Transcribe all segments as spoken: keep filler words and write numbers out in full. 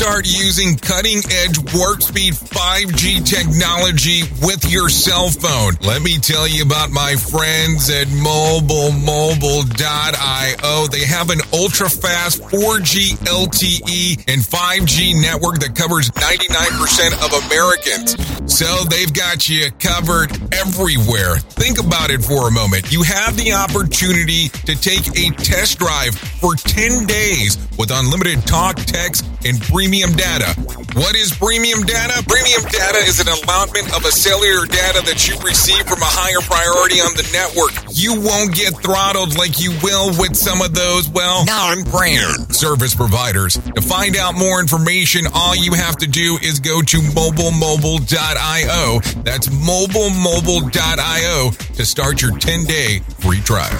Start using cutting-edge warp speed five G technology with your cell phone. Let me tell you about my friends at mobile mobile dot io. They have an ultra-fast four G L T E and five G network that covers ninety-nine percent of Americans. So they've got you covered everywhere. Think about it for a moment. You have the opportunity to take a test drive for ten days with unlimited talk, text, and premium data. What is premium data? Premium data is an allotment of a cellular data that you receive from a higher priority on the network. You won't get throttled like you will with some of those, well, non-brand service providers. To find out more information, all you have to do is go to mobile mobile dot io. That's mobile mobile dot io to start your ten-day free trial.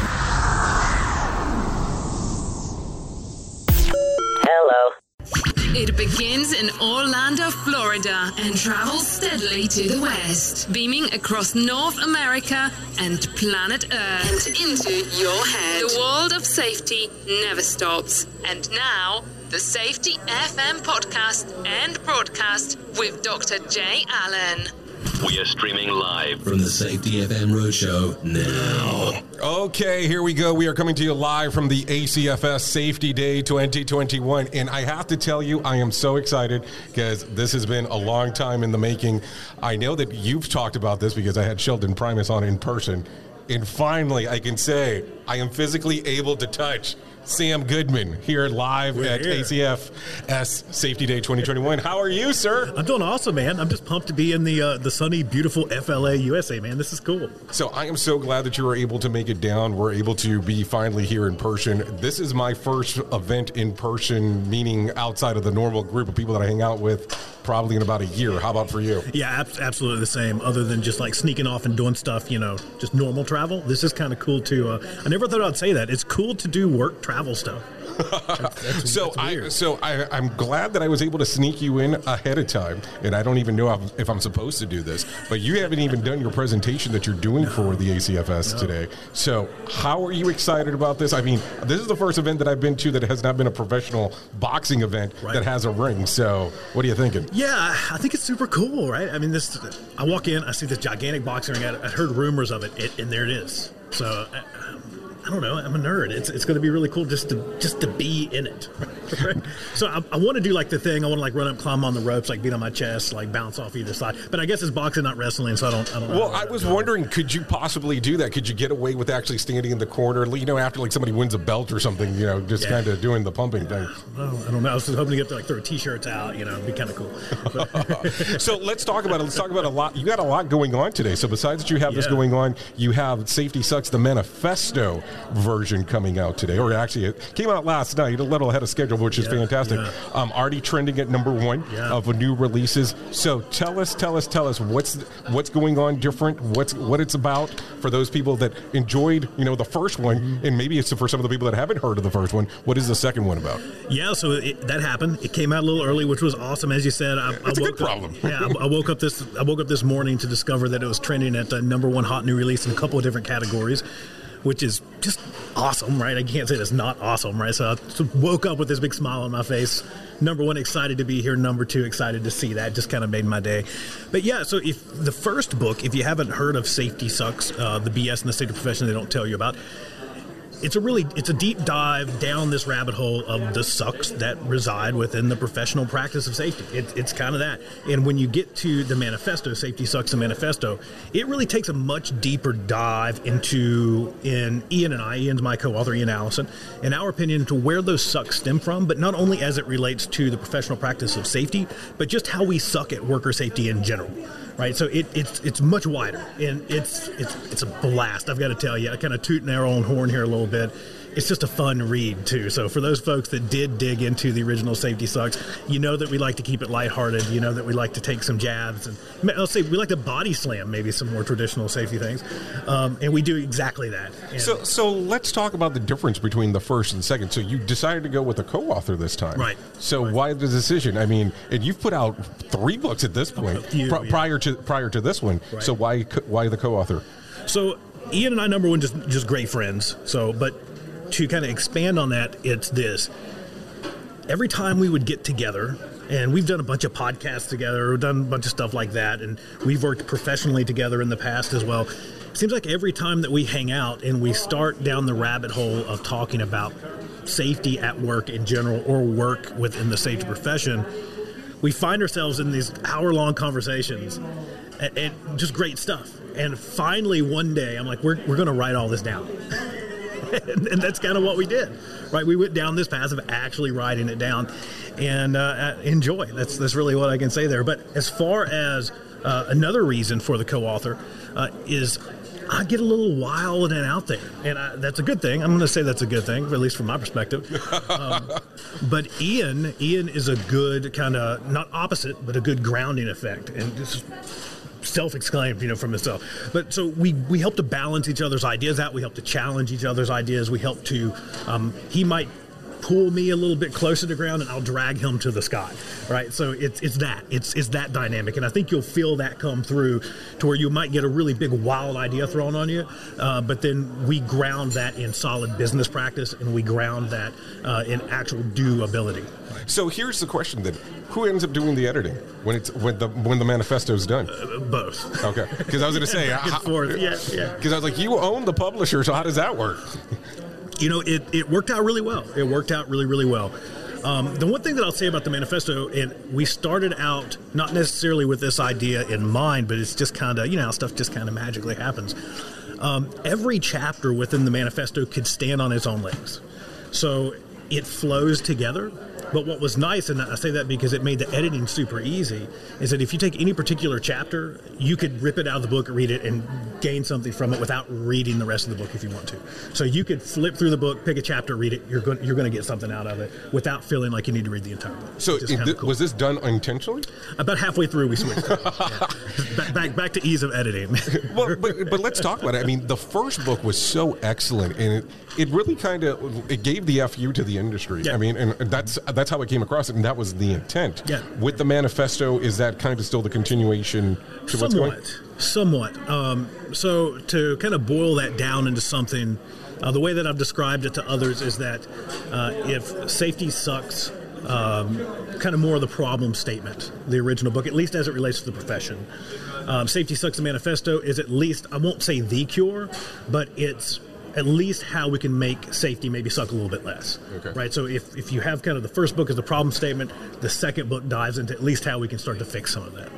It begins in Orlando, Florida, and travels steadily to the west, beaming across North America and planet Earth and into your head. The world of safety never stops. And now, the Safety F M podcast and broadcast with Doctor Jay Allen. We are streaming live from the Safety F M Roadshow now. Okay, here we go. We are coming to you live from the A C F S Safety Day twenty twenty-one. And I have to tell you, I am so excited because this has been a long time in the making. I know that you've talked about this because I had Sheldon Primus on in person. And finally, I can say I am physically able to touch Sam Goodman here live We're at here. A C F S Safety Day twenty twenty-one. How are you, sir? I'm doing awesome, man. I'm just pumped to be in the uh, the sunny, beautiful F L A, U S A, man. This is cool. So I am so glad that you were able to make it down. We're able to be finally here in person. This is my first event in person, meaning outside of the normal group of people that I hang out with, probably in about a year. How about for you? Yeah, ab- absolutely the same. Other than just like sneaking off and doing stuff, you know, just normal travel. This is kind of cool too. Uh, I never thought I'd say that. It's cool to do work travel stuff. That's, that's, so that's I so I, I'm glad that I was able to sneak you in ahead of time, and I don't even know if I'm supposed to do this, but you haven't even done your presentation that you're doing no. for the A C F S no. today. So how are you excited about this? I mean, this is the first event that I've been to that has not been a professional boxing event right. that has a ring. So what are you thinking? Yeah, I think it's super cool, right? I mean, this. I walk in, I see this gigantic boxing ring. I heard rumors of it, it and there it is. So. I, I don't know. I'm a nerd. It's it's going to be really cool just to just to be in it. Right? So I, I want to do like the thing. I want to like run up, climb on the ropes, like beat on my chest, like bounce off either side. But I guess it's boxing, not wrestling. So I don't. I don't know. Well, I was wondering, could you possibly do that? Could you get away with actually standing in the corner? You know, after like somebody wins a belt or something. You know, just yeah. kind of doing the pumping thing. Well, I don't know. I was just hoping to get to like throw t-shirts out. You know, it'd be kind of cool. So let's talk about it. Let's talk about a lot. You got a lot going on today. So besides that, you have yeah. this going on. You have Safety Sucks, the Manifesto version coming out today, or actually it came out last night, a little ahead of schedule, which is yeah, fantastic. Yeah. Um, already trending at number one yeah. of new releases. So tell us, tell us, tell us what's what's going on different, what's what it's about for those people that enjoyed, you know, the first one, mm-hmm. and maybe it's for some of the people that haven't heard of the first one. What is the second one about? Yeah, so it, that happened. It came out a little early, which was awesome, as you said. I, it's I a woke good problem. Up, yeah, I, I woke up this I woke up this morning to discover that it was trending at the number one hot new release in a couple of different categories, which is just awesome, right? I can't say that's not awesome, right? So I woke up with this big smile on my face. Number one, excited to be here. Number two, excited to see that. Just kind of made my day. But yeah, so if the first book, if you haven't heard of Safety Sucks, uh, the B S and the state of profession they don't tell you about, it's a really, it's a deep dive down this rabbit hole of the sucks that reside within the professional practice of safety. It, it's kind of that. And when you get to the manifesto, Safety Sucks, the manifesto, it really takes a much deeper dive into, in Ian and I, Ian's my co-author, Ian Allison, in our opinion, to where those sucks stem from, but not only as it relates to the professional practice of safety, but just how we suck at worker safety in general. Right, so it, it's it's much wider, and it's it's it's a blast. I've got to tell you, I kind of tooting our own horn here a little bit. It's just a fun read too. So for those folks that did dig into the original Safety Sucks, you know that we like to keep it lighthearted. You know that we like to take some jabs, and I'll say we like to body slam maybe some more traditional safety things, um, and we do exactly that. And so so let's talk about the difference between the first and second. So you decided to go with a co-author this time, right? So right. why the decision? I mean, and you've put out three books at this point few, pr- yeah. prior to prior to this one. Right. So why why the co-author? So Ian and I, number one, just just great friends. So, but to kind of expand on that, it's this. Every time we would get together And we've done a bunch of podcasts together, we've done a bunch of stuff like that, and we've worked professionally together in the past as well. It seems like every time that we hang out and we start down the rabbit hole of talking about safety at work in general or work within the safety profession, we find ourselves in these hour-long conversations and, and just great stuff. And finally, one day, I'm like, we're, we're going to write all this down. and, and that's kind of what we did, right? We went down this path of actually writing it down and uh, enjoy. That's, that's really what I can say there. But as far as uh, another reason for the co-author uh, is I get a little wild and out there, and I, that's a good thing. I'm going to say that's a good thing, at least from my perspective. Um, but Ian, Ian is a good kind of, not opposite, but a good grounding effect, and just self-exclaimed, you know, from himself. But so we, we help to balance each other's ideas out. We help to challenge each other's ideas. We help to, um, he might pull me a little bit closer to ground and I'll drag him to the sky, right? So it's it's that. It's it's that dynamic. And I think you'll feel that come through to where you might get a really big wild idea thrown on you, uh, but then we ground that in solid business practice and we ground that uh, in actual doability. So here's the question then. Who ends up doing the editing when it's when the when the manifesto's done? Uh, both. Okay. Because I was going to say, Back and forth. Yeah, yeah. Because I was like, you own the publisher, so how does that work? You know, it, it worked out really well. It worked out really, really well. Um, the one thing that I'll say about the manifesto, and we started out not necessarily with this idea in mind, but it's just kind of, you know, how stuff just kind of magically happens. Um, every chapter within the manifesto could stand on its own legs. So it flows together. But what was nice, and I say that because it made the editing super easy, is that if you take any particular chapter, you could rip it out of the book, read it, and gain something from it without reading the rest of the book if you want to. So you could flip through the book, pick a chapter, read it, you're going, you're going to get something out of it without feeling like you need to read the entire book. So it, th- cool. Was this done intentionally? About halfway through, we switched. yeah. back, back, back to ease of editing. well, but, but let's talk about it. I mean, the first book was so excellent, and it, it really kind of it gave the F U to the industry. Yeah. I mean, and that's that's how it came across, and that was the intent. Yeah. With the manifesto, is that kind of still the continuation to what's going on? Somewhat. Um, so to kind of boil that down into something, uh, the way that I've described it to others is that uh, if safety sucks, um, kind of more of the problem statement, the original book, at least as it relates to the profession. Um, Safety Sucks, the manifesto is at least, I won't say the cure, but it's at least how we can make safety maybe suck a little bit less. Okay. Right? So if, if you have kind of the first book as the problem statement, the second book dives into at least how we can start to fix some of that.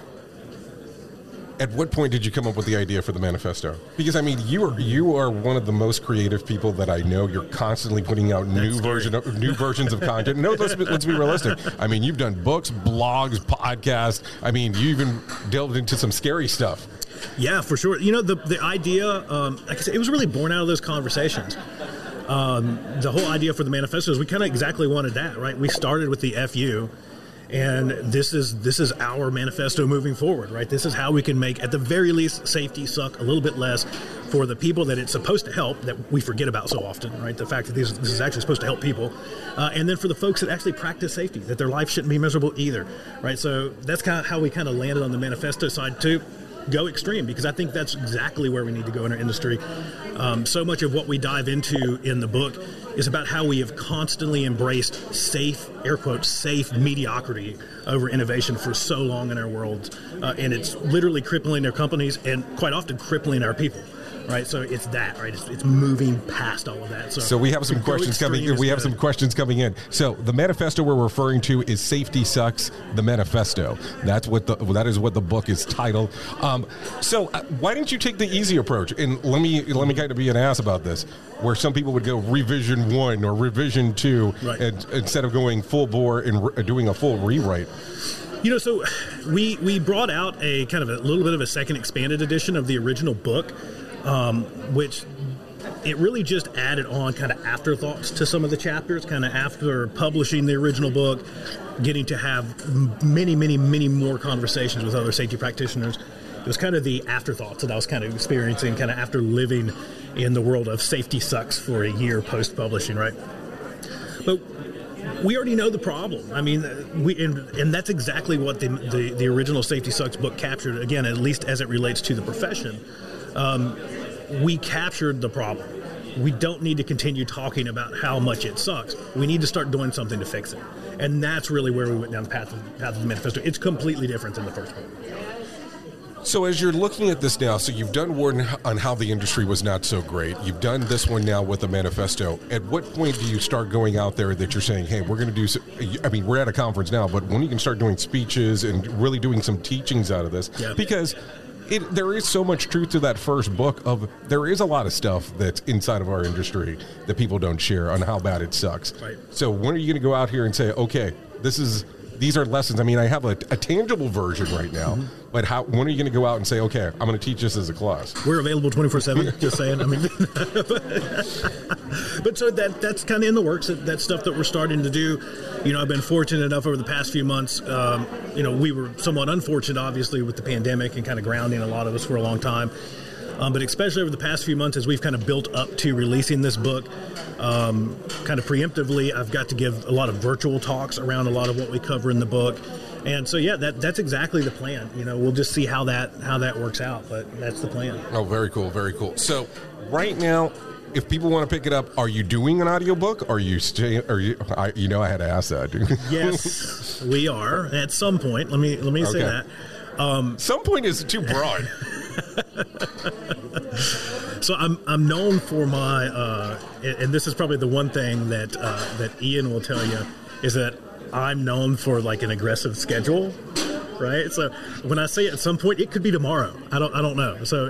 At what point did you come up with the idea for the manifesto? Because I mean, you are you are one of the most creative people that I know. You're constantly putting out new That's version of, new versions of content. No, let's be, let's be realistic. I mean, you've done books, blogs, podcasts. I mean, you even delved into some scary stuff. Yeah, for sure. You know, the the idea, um, like I said, it was really born out of those conversations. Um, the whole idea for the manifesto is we kind of exactly wanted that, right? We started with the F U. And this is this is our manifesto moving forward, right? This is how we can make, at the very least, safety suck a little bit less for the people that it's supposed to help that we forget about so often, right? The fact that this, this is actually supposed to help people. Uh, and then for the folks that actually practice safety, that their life shouldn't be miserable either, right? So that's kind of how we kind of landed on the manifesto side too. Go extreme, because I think that's exactly where we need to go in our industry. Um, so much of what we dive into in the book is about how we have constantly embraced safe, air quotes, safe mediocrity over innovation for so long in our world. Uh, and it's literally crippling our companies and quite often crippling our people. Right, so it's that, right? It's, it's moving past all of that. So, so we have some questions coming. We have some questions coming in. So the manifesto we're referring to is "Safety Sucks," the manifesto. That's what the that is what the book is titled. Um, so uh, why didn't you take the easy approach? And let me let me kind of be an ass about this, where some people would go revision one or revision two, right, and, instead of going full bore and re- doing a full rewrite. You know, so we we brought out a kind of a little bit of a second expanded edition of the original book. Um, which it really just added on kind of afterthoughts to some of the chapters, kind of after publishing the original book, getting to have many, many, many more conversations with other safety practitioners. It was kind of the afterthoughts that I was kind of experiencing kind of after living in the world of safety sucks for a year post-publishing, right? But we already know the problem. I mean, we and, and that's exactly what the, the, the original Safety Sucks book captured, again, at least as it relates to the profession. Um, we captured the problem. We don't need to continue talking about how much it sucks. We need to start doing something to fix it. And that's really where we went down the path of, path of the manifesto. It's completely different than the first one. So as you're looking at this now, so you've done one on how the industry was not so great. You've done this one now with the manifesto. At what point do you start going out there that you're saying, hey, we're going to do, so, I mean, we're at a conference now, but when you can start doing speeches and really doing some teachings out of this? Yeah. Because it, there is so much truth to that first book of, there is a lot of stuff that's inside of our industry that people don't share on how bad it sucks. Right. So when are you going to go out here and say, okay, this is... these are lessons. I mean, I have a, a tangible version right now, mm-hmm. but how? When are you going to go out and say, okay, I'm going to teach this as a class? We're available twenty-four seven, just saying. I mean, but so that that's kind of in the works. That, that's stuff that we're starting to do. You know, I've been fortunate enough over the past few months. Um, you know, we were somewhat unfortunate, obviously, with the pandemic and kind of grounding a lot of us for a long time. Um, but especially over the past few months, as we've kind of built up to releasing this book, um, kind of preemptively, I've got to give a lot of virtual talks around a lot of what we cover in the book. And so, yeah, that that's exactly the plan. You know, we'll just see how that how that works out, but that's the plan. Oh, very cool, very cool. So right now, if people want to pick it up, are you doing an audiobook? Are you staying? Are you? I, you know, I had to ask that. Yes, we are at some point. Let me let me say Okay. that. Um, Some point is too broad. So I'm I'm known for my, uh, and and this is probably the one thing that uh, that Ian will tell you, is that I'm known for like an aggressive schedule, right? So when I say at some point, it could be tomorrow. I don't I don't know. So,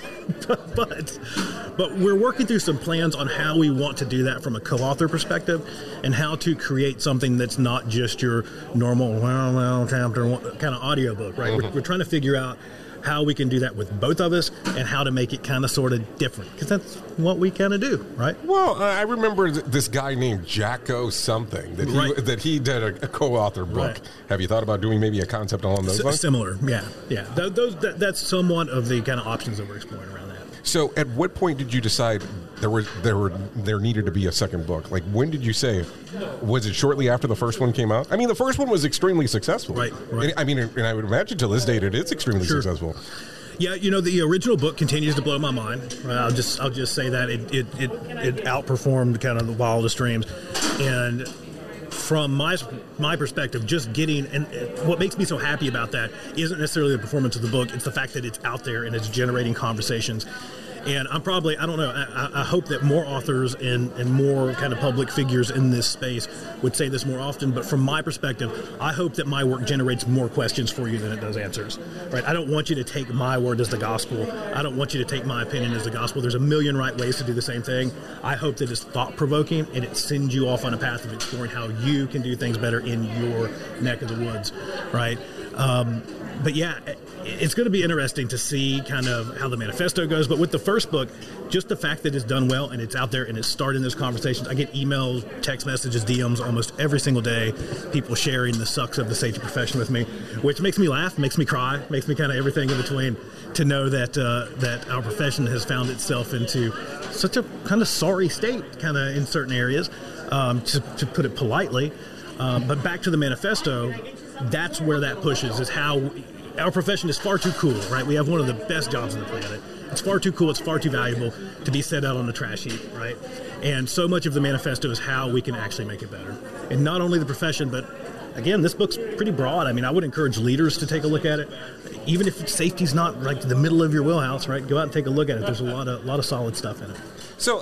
but, but but we're working through some plans on how we want to do that from a co-author perspective, and how to create something that's not just your normal well well chapter one kind of audiobook, right? Mm-hmm. We're, we're trying to figure out how we can do that with both of us, and how to make it kind of sort of different, because that's what we kind of do, right? Well, uh, I remember th- this guy named Jacko something that he Right. that he did a, a co-author book. Right. Have you thought about doing maybe a concept along those S- lines? similar, yeah, yeah. Th- those that, that's somewhat of the kind of options that we're exploring around that. So, at what point did you decide there was there were there needed to be a second book? Like, when did you say? Was it shortly after the first one came out? I mean, the first one was extremely successful, Right, right. And, I mean, and I would imagine to this date it is extremely Sure. successful. Yeah, you know, the original book continues to blow my mind. Uh, I'll just I'll just say that it it, it it outperformed kind of the wildest dreams, and from my my perspective, just getting and what makes me so happy about that isn't necessarily the performance of the book; it's the fact that it's out there and it's generating conversations. And I'm probably, I don't know, I, I hope that more authors and, and more kind of public figures in this space would say this more often. But from my perspective, I hope that my work generates more questions for you than it does answers. Right? I don't want you to take my word as the gospel. I don't want you to take my opinion as the gospel. There's a million right ways to do the same thing. I hope that it's thought-provoking, and it sends you off on a path of exploring how you can do things better in your neck of the woods. Right? Um, but yeah, it's going to be interesting to see kind of how the manifesto goes. But with the first book, just the fact that it's done well and it's out there and it's starting those conversations. I get emails, text messages, D Ms almost every single day, people sharing the sucks of the safety profession with me, which makes me laugh, makes me cry, makes me kind of everything in between, to know that uh, that our profession has found itself into such a kind of sorry state, kind of in certain areas, um, to, to put it politely. Um, but back to the manifesto, that's where that pushes, is how we, our profession is far too cool, right? We have one of the best jobs on the planet. It's far too cool, it's far too valuable to be set out on the trash heap, right? And so much of the manifesto is how we can actually make it better. And not only the profession, but again, this book's pretty broad. I mean, I would encourage leaders to take a look at it. Even if safety's not like the middle of your wheelhouse, right? Go out and take a look at it. There's a lot of, lot of solid stuff in it. So,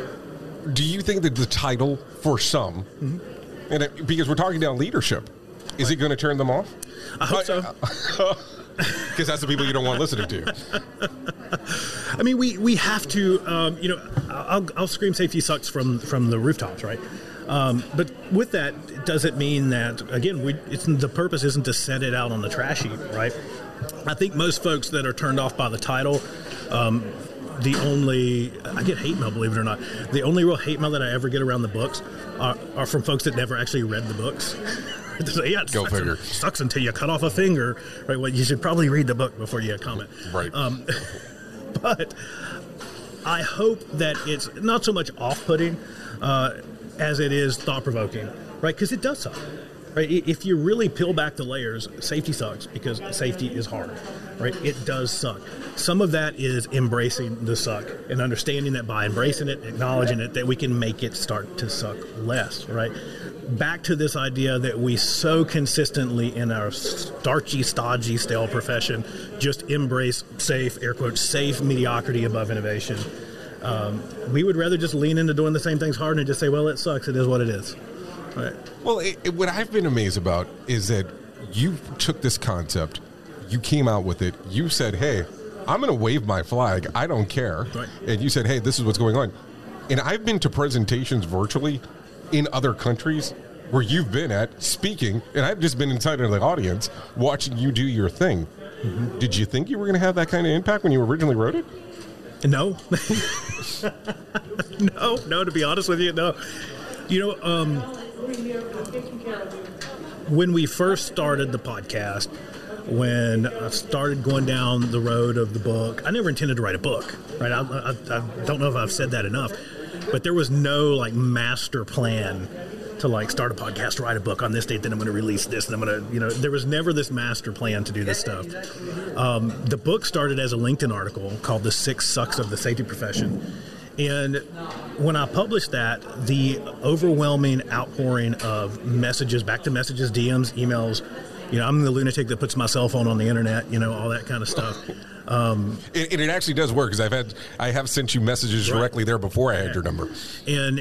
do you think that the title for some, mm-hmm. and it, because we're talking down leadership, is right. it going to turn them off? I hope so. Because that's the people you don't want listening to. I mean, we, we have to, um, you know, I'll, I'll scream safety sucks from, from the rooftops, right? Um, but with that, does it mean that, again, we, it's, the purpose isn't to set it out on the trash heap, right? I think most folks that are turned off by the title, um, the only, I get hate mail, believe it or not, the only real hate mail that I ever get around the books are, are from folks that never actually read the books. So, yeah, it Go sucks, figure. sucks until you cut off a finger, right? Well, you should probably read the book before you comment. Right. Um, but I hope that it's not so much off-putting uh, as it is thought-provoking, right? Because it does suck. right? If you really peel back the layers, safety sucks because safety is hard, right? It does suck. Some of that is embracing the suck and understanding that by embracing it, acknowledging it, that we can make it start to suck less, right? Back to this idea that we so consistently in our starchy, stodgy, stale profession just embrace safe, air quotes, safe mediocrity above innovation. Um, we would rather just lean into doing the same things hard and just say, well, it sucks. It is what it is. Right. Well, it, it, what I've been amazed about is that you took this concept, you came out with it, you said, hey, I'm going to wave my flag. I don't care. Right. And you said, hey, this is what's going on. And I've been to presentations virtually in other countries where you've been at speaking, and I've just been inside of the audience watching you do your thing. Mm-hmm. Did you think you were going to have that kind of impact when you originally wrote it? No. no, no, to be honest with you, no. You know, um, when we first started the podcast, when I started going down the road of the book, I never intended to write a book, right? I, I, I don't know if I've said that enough, but there was no like master plan to like start a podcast, write a book on this date, then I'm going to release this, and I'm going to, you know, there was never this master plan to do this stuff. Um, the book started as a LinkedIn article called The Six Sucks of the Safety Profession. And when I published that, the overwhelming outpouring of messages, back to messages, D Ms, emails, you know, I'm the lunatic that puts my cell phone on the internet, you know, all that kind of stuff. Um, and, and it actually does work, because I've had, I have sent you messages right. directly there before I had your number. And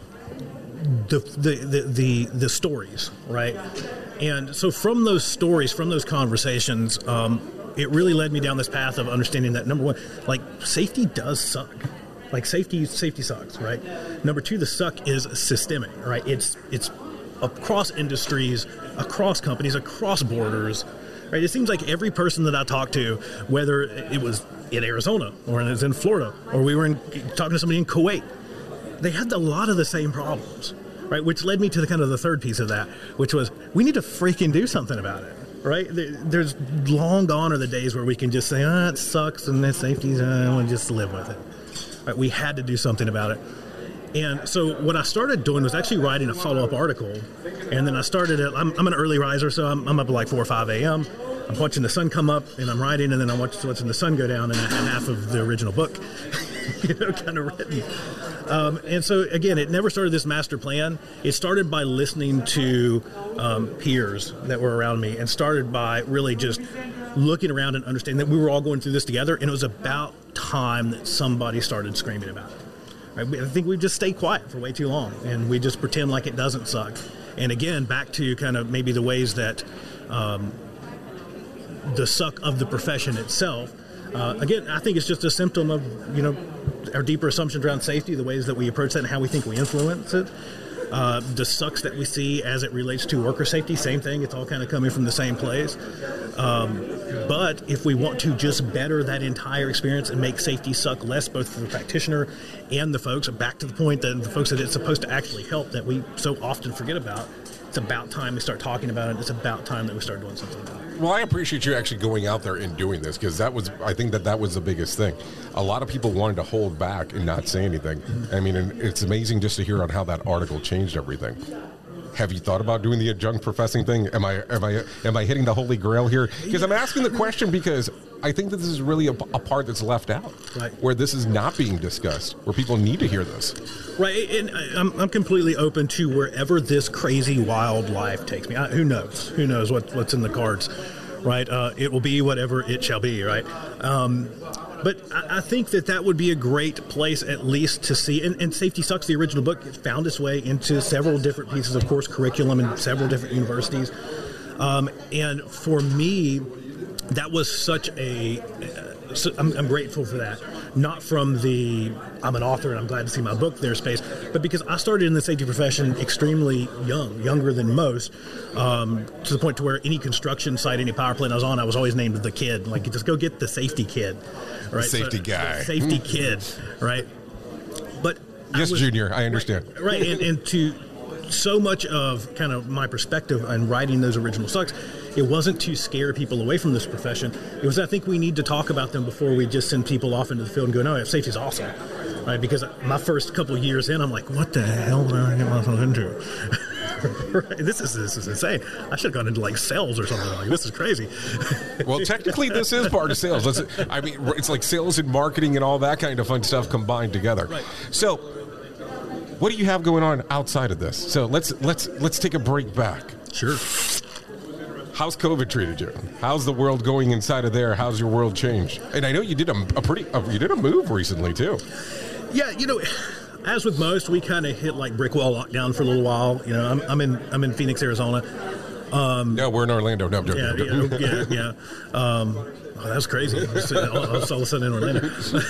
the, the, the, the, the stories, right? And so from those stories, from those conversations, um, it really led me down this path of understanding that, number one, like, safety does suck. Like, safety safety sucks, right? Number two, the suck is systemic, right? It's it's across industries, across companies, across borders, right? It seems like every person that I talk to, whether it was in Arizona or it was in Florida or we were in, talking to somebody in Kuwait, they had a lot of the same problems, right? Which led me to the kind of the third piece of that, which was we need to freaking do something about it, right? There's long gone are the days where we can just say, ah, it sucks and it's safety, uh, we'll just live with it. Right, we had to do something about it. And so what I started doing was actually writing a follow-up article. And then I started it. I'm, I'm an early riser, so I'm, I'm up at like four or five a.m. I'm watching the sun come up, and I'm writing, and then I'm watching, watching the sun go down, and I had half of the original book, you know, kind of written. Um, and so, again, it never started this master plan. It started by listening to um, peers that were around me, and started by really just looking around and understanding that we were all going through this together, and it was about time that somebody started screaming about it. Right? I think we just stay quiet for way too long, and we just pretend like it doesn't suck. And again, back to kind of maybe the ways that um, the suck of the profession itself. Uh, again, I think it's just a symptom of, you know, our deeper assumptions around safety, the ways that we approach that and how we think we influence it. Uh, the sucks that we see as it relates to worker safety, same thing. It's all kind of coming from the same place. Um, but if we want to just better that entire experience and make safety suck less, both for the practitioner and the folks, back to the point that the folks that it's supposed to actually help that we so often forget about, it's about time we start talking about it. It's about time that we start doing something about it. Well, I appreciate you actually going out there and doing this, because that was, I think that that was the biggest thing. A lot of people wanted to hold back and not say anything. I mean, and it's amazing just to hear on how that article changed everything. Have you thought about doing the adjunct professing thing? Am I am I am I hitting the holy grail here? Because I'm asking the question because I think that this is really a, a part that's left out, right? Where this is not being discussed, where people need to hear this, right? And I'm I'm completely open to wherever this crazy wild life takes me. I, who knows? Who knows what what's in the cards, right? Uh, it will be whatever it shall be, right? Um, But I think that that would be a great place at least to see. And, and Safety Sucks, the original book, it found its way into several different pieces of course curriculum in several different universities. Um, and for me, that was such a, uh, so I'm, I'm grateful for that. Not from the, I'm an author and I'm glad to see my book there space, but because I started in the safety profession extremely young, younger than most, um, to the point to where any construction site, any power plant I was on, I was always named the kid. Like, just go get the safety kid. Right? Safety so, guy. Safety kid, right? But yes, was, Junior, I understand. Right, right and, and to so much of kind of my perspective on writing those original sucks, it wasn't to scare people away from this profession. It was, I think we need to talk about them before we just send people off into the field and go, no, safety's awesome. Right? Because my first couple of years in, I'm like, what the hell did I get myself into? Right. This is this is insane. I should have gone into like sales or something. Like this is crazy. Well, technically, this is part of sales. Let's, I mean, it's like sales and marketing and all that kind of fun stuff combined together. Right. So, what do you have going on outside of this? So let's let's let's take a break back. Sure. How's COVID treated you? How's the world going inside of there? How's your world changed? And I know you did a, a pretty uh, you did a move recently too. Yeah, you know, as with most, we kind of hit like brick wall lockdown for a little while. You know, I'm, I'm in I'm in Phoenix, Arizona. Um, no, we're in Orlando. No, no, yeah, no, no. yeah, yeah, yeah. Um, oh, that's crazy. I was all of a sudden in Orlando.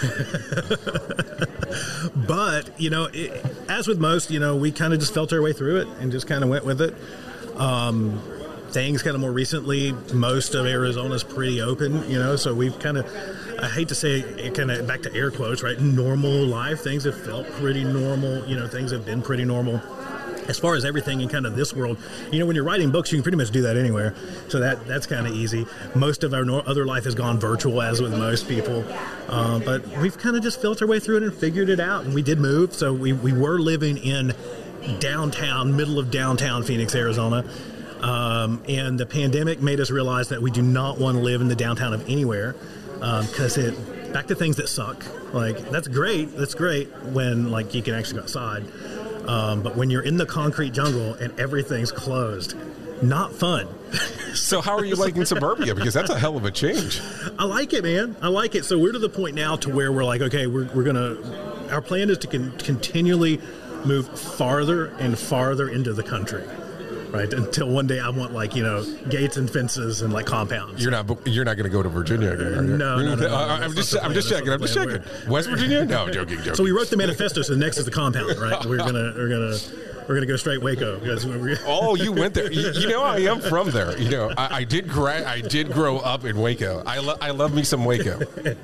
But you know, it, as with most, you know, we kind of just felt our way through it and just kind of went with it. Um, things kind of more recently, most of Arizona's pretty open, you know, so we've kind of, I hate to say it, kind of back to air quotes, right? Normal life. Things have felt pretty normal. You know, things have been pretty normal. As far as everything in kind of this world, you know, when you're writing books, you can pretty much do that anywhere. So that that's kind of easy. Most of our no- other life has gone virtual, as with most people. Um, but we've kind of just felt our way through it and figured it out. And we did move. So we, we were living in downtown, middle of downtown Phoenix, Arizona. Um, and the pandemic made us realize that we do not want to live in the downtown of anywhere because um, it back to things that suck. Like, that's great. That's great when, like, you can actually go outside. Um, but when you're in the concrete jungle and everything's closed, not fun. So how are you liking suburbia? Because that's a hell of a change. I like it, man. I like it. So we're to the point now to where we're like, okay, we're, we're going to, our plan is to con- continually move farther and farther into the country. Right, until one day I want, like, you know, gates and fences and like compounds. You're not you're not going to go to Virginia again, are you? No, no, no, no, I'm just I'm just checking. I'm just checking. West Virginia? No, joking, joking. So we wrote the manifesto. So next is the compound, right? We're gonna we're gonna we're gonna go straight Waco. Because we're oh, you went there. You, you know, I am from there. You know, I, I did gra- I did grow up in Waco. I lo- I love me some Waco.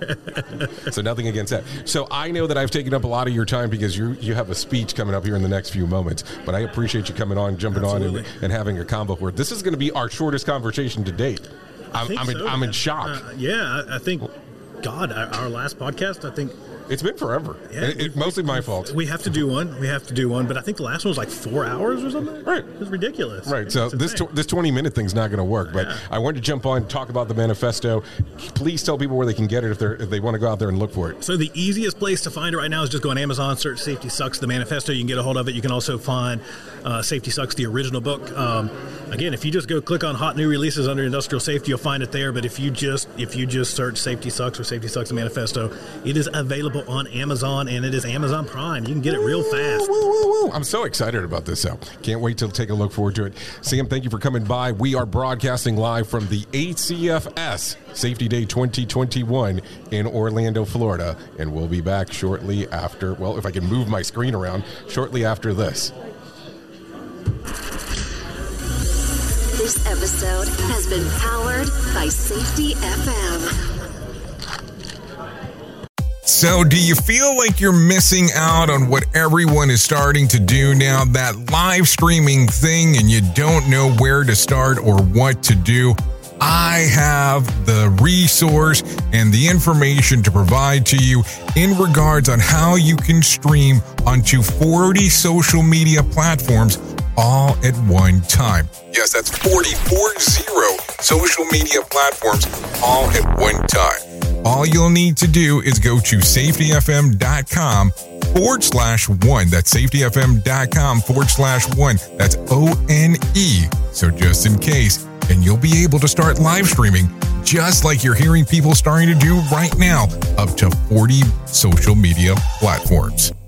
So nothing against that. So I know that I've taken up a lot of your time because you you have a speech coming up here in the next few moments. But I appreciate you coming on, jumping Absolutely. on, and, and having a combo where this is going to be our shortest conversation to date. I'm I'm, so, in, I'm in shock. Uh, yeah, I, I think. God, our, our last podcast, I think. It's been forever. Yeah, it, it, mostly my fault. We have to do one. We have to do one. But I think the last one was like four hours or something. Right. It's ridiculous. Right. So this tw- this twenty minute thing's not going to work. But yeah. I wanted to jump on, talk about the manifesto. Please tell people where they can get it if they if they want to go out there and look for it. So the easiest place to find it right now is just go on Amazon, search Safety Sucks, the manifesto. You can get a hold of it. You can also find uh, Safety Sucks, the original book. Um, again, if you just go click on hot new releases under industrial safety, you'll find it there. But if you just if you just search Safety Sucks or Safety Sucks, the manifesto, it is available on Amazon. And it is Amazon Prime. You can get it real fast. Woo, woo, woo. I'm so excited about this, so can't wait to take a look forward to it. Sam, thank you for coming by. We are broadcasting live from the A C F S Safety Day twenty twenty-one in Orlando, Florida, and we'll be back shortly after, well, if I can move my screen around, shortly after this. This episode has been powered by Safety F M. So do you feel like you're missing out on what everyone is starting to do now, that live streaming thing, and you don't know where to start or what to do? I have the resource and the information to provide to you in regards on how you can stream onto forty social media platforms all at one time. Yes, that's forty, four zero social media platforms all at one time. All you'll need to do is go to safetyfm.com forward slash one. That's safetyfm.com forward slash one. That's O N E. So just in case, and you'll be able to start live streaming just like you're hearing people starting to do right now, up to forty social media platforms.